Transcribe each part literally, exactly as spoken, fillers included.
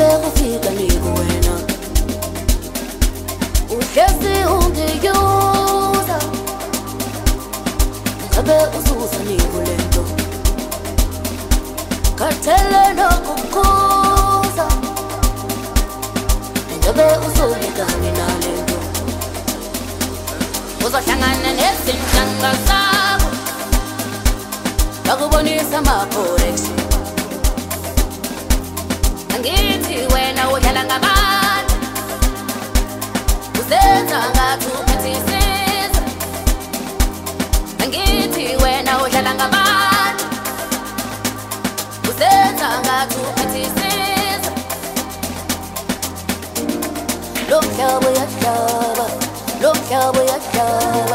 kufika nikuwena uhlezi ungiyuza ngabe uzuza nikulento khathele nokukhuza ngabe uzolikani nalento uzohlangana nezinhlanga zakho bakubonisa ama-correction angithi wena udlala ngabantu uzenza ngathi uphethisiza angithi wena udlala ngabantu uzenza ngathi uphethisiza lo mhlaba uyahlaba lo mhlaba uyahlaba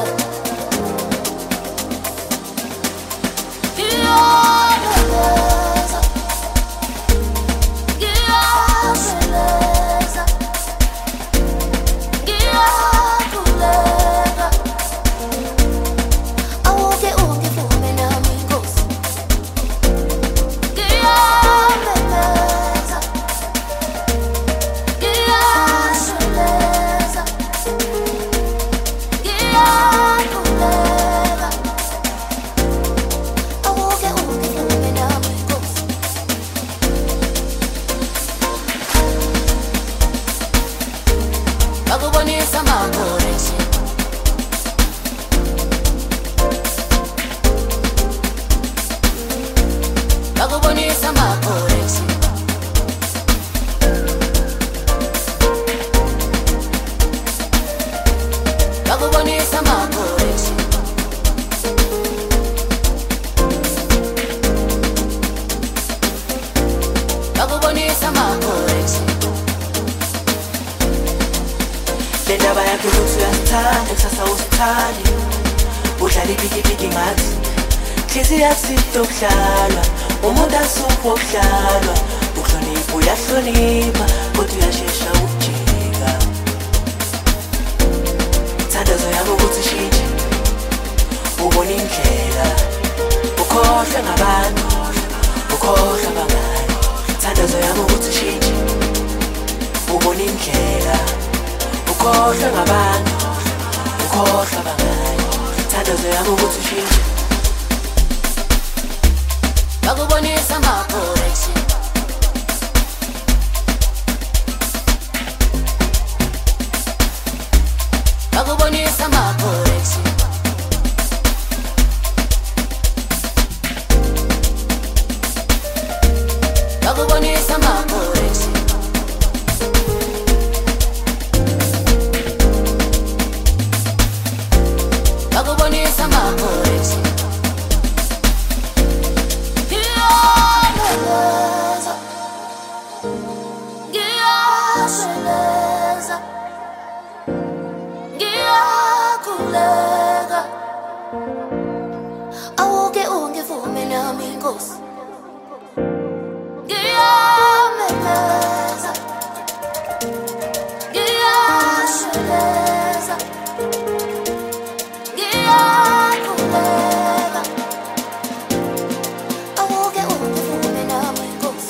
bakubonisa ama-correction bakubonisa ama-correction bakubonisa ama-correction bakubonisa ama-correction lendaba yakho ukuthi uyasithanda kusasa usithandi udlala ibikibiki ngathi hliziyo yakusito kudlalwa umuntu asupho kudlalwa uhlonipha uyahlonipha kodwa uyashesha ukujika thandazo yami ukuthi ishintshe ubona indlela ukhohlwe ngabantu ukhohlwa abangani thandazo yami ukuthi ishintshe ubona indlela ukhohlwe ngabantu ukhohlwa abangani thandazo yami ukuthi ushintshe bakubonisa ama-correction bakubonisa ama-correction bakubonisa ama-correction bakubonisa ama-correction ngiyasheleza ngiyakhuleka awuke ungivume nami Nkosi ngiyamemeza ngiyasheleza ngiyakhuleka awuke ungivume nami Nkosi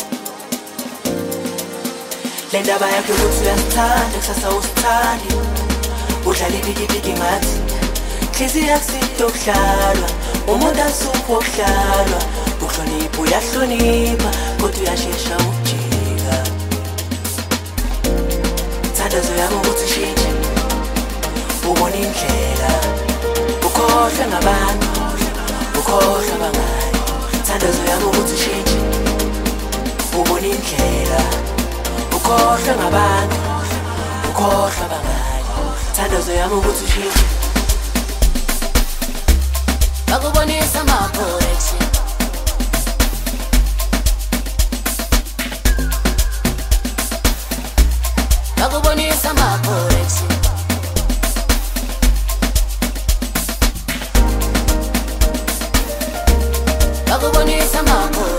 lendaba yakho ukuthi uyasithanda kusasa usithandi udlala ibikibiki ngathi hliziyo yakusito kudlalwa umuntu asupho kudlalwa uhlonipha uyahlonipha kodwa uyashesha ukujika thandazo yami ukuthi ishintshe ubona indlela ukhohlwe ngabantu ukhohlwa abangani thandazo yami ukuthi ishintshe ubona indlela ukhohlwe ngabantu ukhohlwa abangani thandazo yami ukuthi ushintshe bakubonisa ama-correction bakubonisa ama-correction bakubonisa ama-correction